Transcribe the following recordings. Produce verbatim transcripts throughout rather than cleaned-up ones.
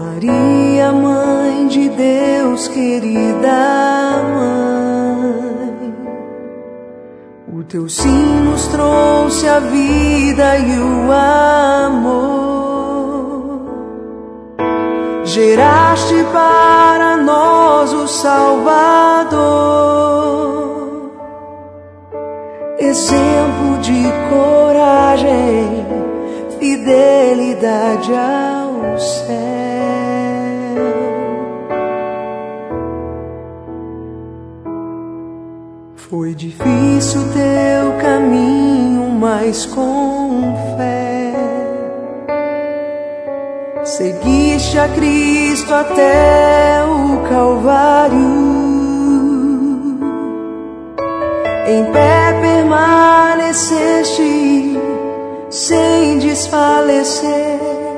Maria, Mãe de Deus, querida Mãe, o teu sim nos trouxe a vida e o amor. Geraste para nós o Salvador, exemplo de coragem, fidelidade ao céu. Foi difícil teu caminho, mas com fé seguiste a Cristo até o Calvário. Em pé permaneceste sem desfalecer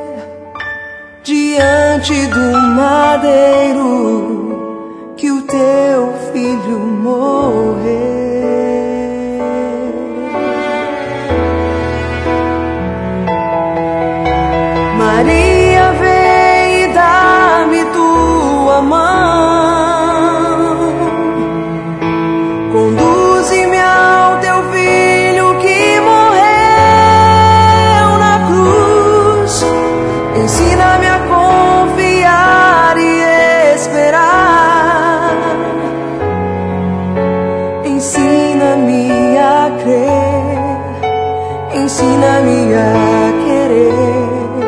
diante do madeiro que o teu filho morreu. Maria, vem e dá-me tua mão, conduze-me ao teu filho que morreu na cruz. Ensina-me a confiar e esperar, ensina-me a crer, ensina-me a querer,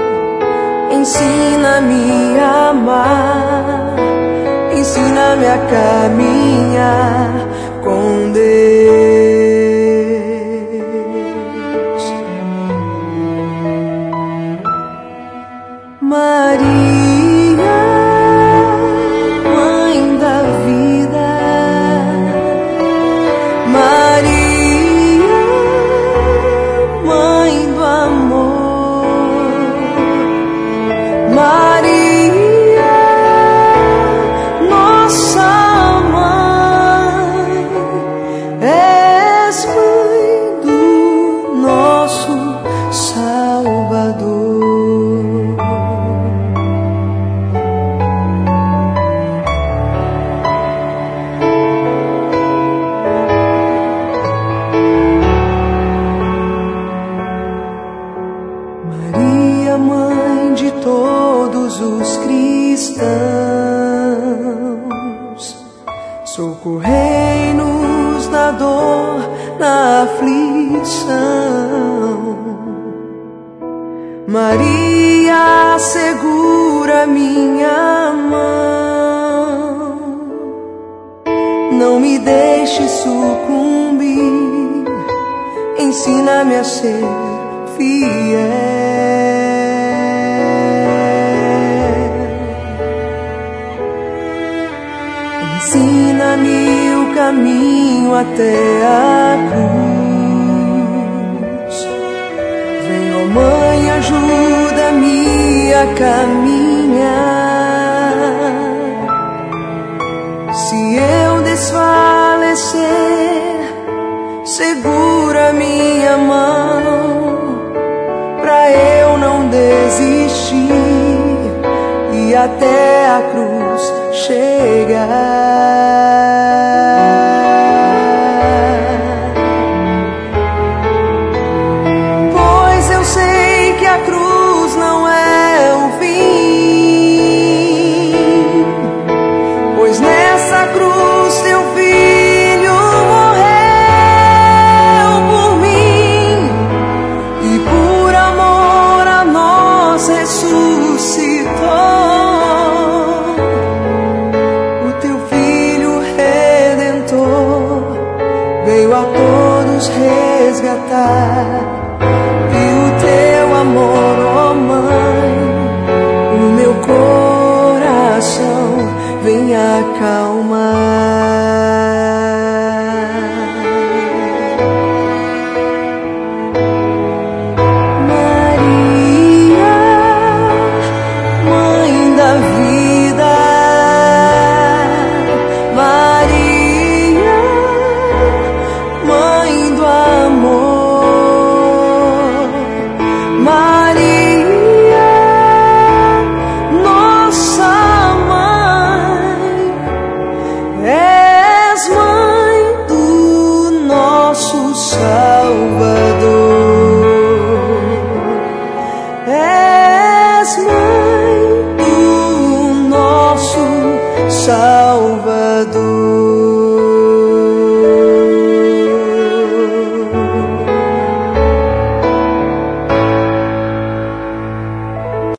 ensina-me a amar, ensina-me a caminhar com Deus. Maria, Mãe da vida, Maria, Mãe do amor, Maria, nossa mãe, és mãe do nosso Salvador. Maria, Mãe de todos os cristãos, socorrei-nos na dor, na aflição. Maria, segura minha mão, não me deixe sucumbir, ensina-me a ser fiel. Ensina-me o caminho até a cruz. Vem, ó Mãe, ajuda-me a caminhar. Se eu desfalecer, segura minha mão, pra eu não desistir e até a cruz chegar. Pois eu sei que a cruz não é o fim, pois nessa cruz teu filho morreu por mim e por amor a nós ressuscitou. O teu filho redentor veio a todos resgatar, e o teu amor, ó Mãe, o meu coração vem acalmar. Maria, Mãe da vida,